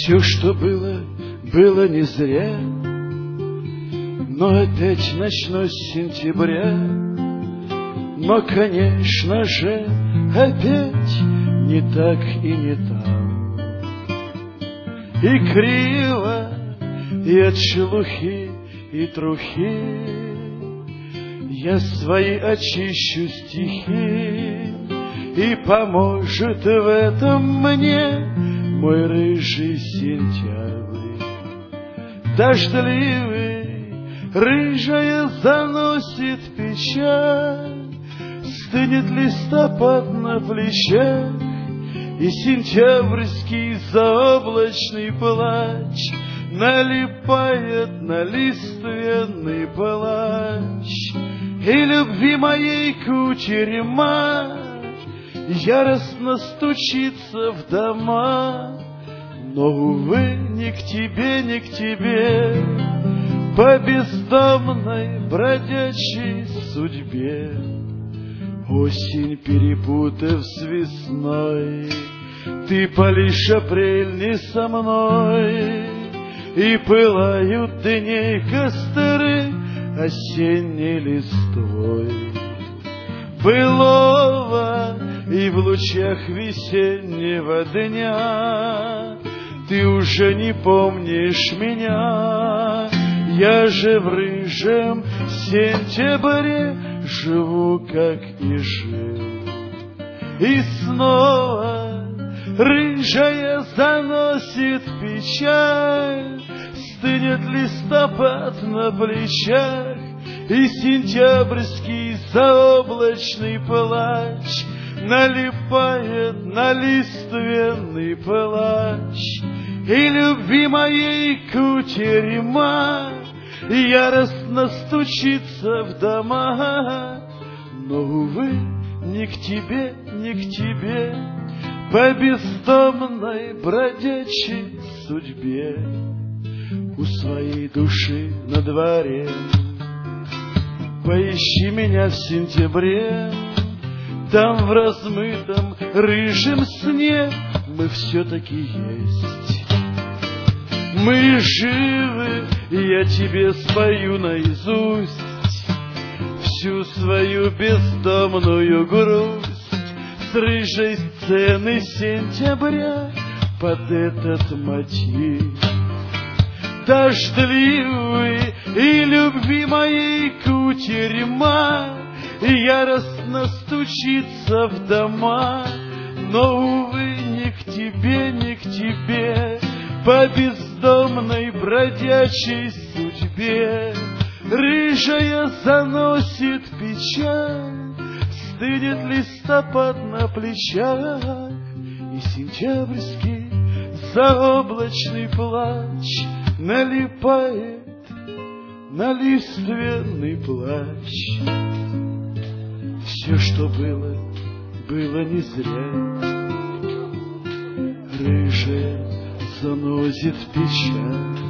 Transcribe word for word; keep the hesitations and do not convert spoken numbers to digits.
Все, что было, было не зря, но опять ночной сентября. Но, конечно же, опять не так и не там. И криво, и от шелухи, и трухи я свои очищу стихи, и поможет в этом мне мой рыжий сентябрь. Дождливый, рыжая заносит печаль, стынет листопад на плечах, и сентябрьский заоблачный плач налипает на лиственный плач. И любви моей кутерьма яростно стучится в дома, но, увы, ни к тебе, ни к тебе, по бездомной бродячей судьбе. Осень, перепутав с весной, ты палишь апрель не со мной, и пылают дней костры осенней листвой. Былого и в лучах весеннего дня ты уже не помнишь меня. Я же в рыжем сентябре живу, как и жил. И снова рыжая заносит печаль, стынет листопад на плечах, и сентябрьский заоблачный плач налипает на лиственный плач. И любви моей кутерьма яростно стучится в дома, но, увы, ни к тебе, ни к тебе, по бездомной бродячей судьбе. У своей души на дворе поищи меня в сентябре. Там в размытом рыжем сне мы все-таки есть. Мы живы, и я тебе спою наизусть всю свою бездомную грусть с рыжей сцены сентября под этот мотив. Дождливый и любви моей кутерьма яростно стучится в дома, но, увы, ни к тебе, ни к тебе, по бездомной бродячей судьбе. Рыжая заносит печаль, стынет листопад на плечах, и сентябрьский заоблачный плач налипает на лиственный плач. Все, что было, было не зря. Рыжая заносит печаль,